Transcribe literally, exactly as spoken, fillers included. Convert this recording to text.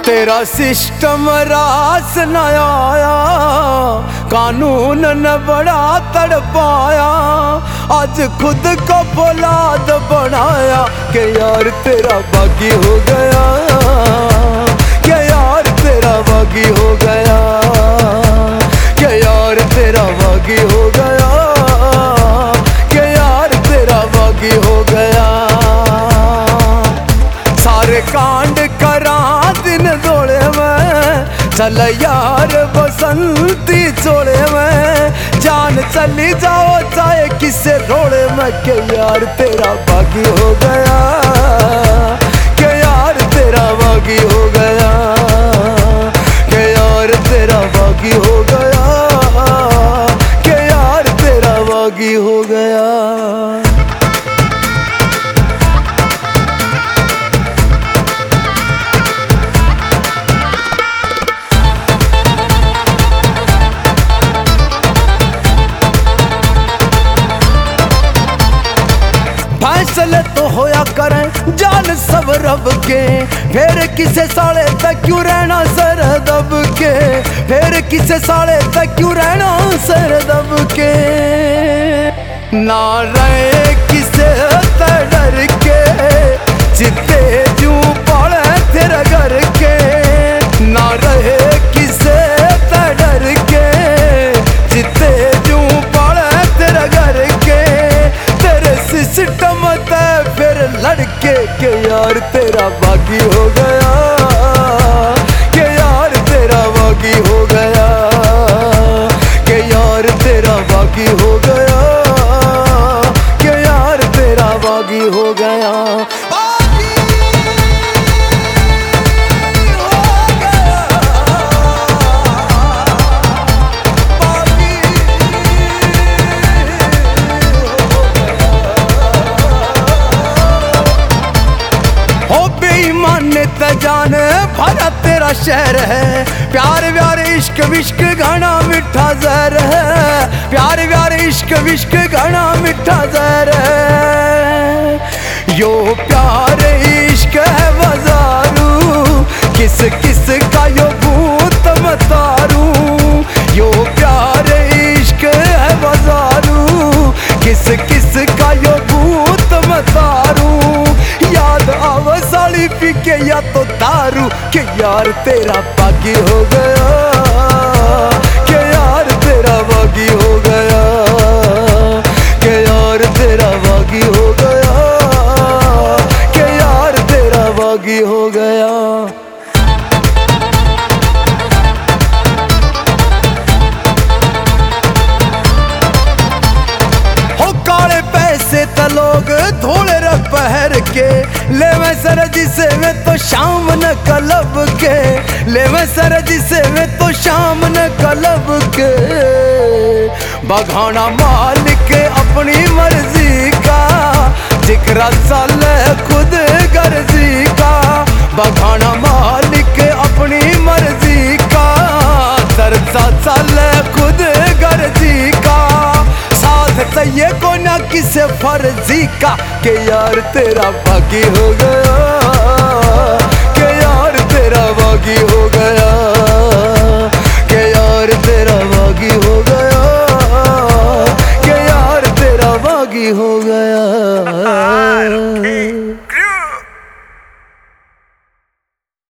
तेरा सिस्टम रास न आया, कानून न बड़ा तड़पाया, आज खुद को फौलाद बनाया कि यार तेरा बागी हो गया, कि यार तेरा बागी हो गया, कि यार तेरा बागी हो गया, कि यार तेरा बागी हो गया। सारे कांड करा दिन दौड़े में, चल यार बसंती छोड़े में, जान चली जाओ चाहे किसे रोड़े में, के यार तेरा बागी हो गया, के यार तेरा बागी हो गया, के यार तेरा बागी हो गया, के यार तेरा बागी हो गया। फैसले तो होया करें जान सब रब के, फिर किसे साले तक क्यों रहना सर दब के, फिर किसे साले तक क्यों रहना सर दब के, ना रहे किसे डर के, जिते जू पड़े तेरा घर के, ना रहे किसे डर के, जिते जू पड़े तेरा घर के, तेरे सिस्टम फिर लड़के के यार तेरा बागी हो गया, के यार तेरा बागी हो गया, के यार तेरा बागी हो गया, के यार तेरा बागी हो गया। जान भरा तेरा शहर है, प्यार व्यार इश्क विश्क घना मिठा जहर है, प्यार व्यार इश्क विश्क घना मिठा जहर है, यो प्यार इश्क है वजारू, किस किस का यो भूत मतारू, यो प्यार इश्क है वजारू, किस किस का यो भूत मतारू, याद आव साली पी के या तो दारू, के यार तेरा बागी हो गया, के यार तेरा बागी हो गया, के यार तेरा बागी हो गया, के यार तेरा बागी हो गया। लोग धोले रख पहर के, ले मैं सरज से में तो शाम न कलब के, ले मैं सरज से में तो शाम न कलब के, बघाना मालिक अपनी मर्जी का, जिक्रा साल खुद गर्जी का, बघाना मालिक अपनी मर्जी का, सरसा साल खुद गर्जी का, ये को ना किसे फर्जी का, के यार तेरा बागी हो गया, के यार तेरा बागी हो गया, के यार तेरा बागी हो गया, के यार तेरा बागी हो गया।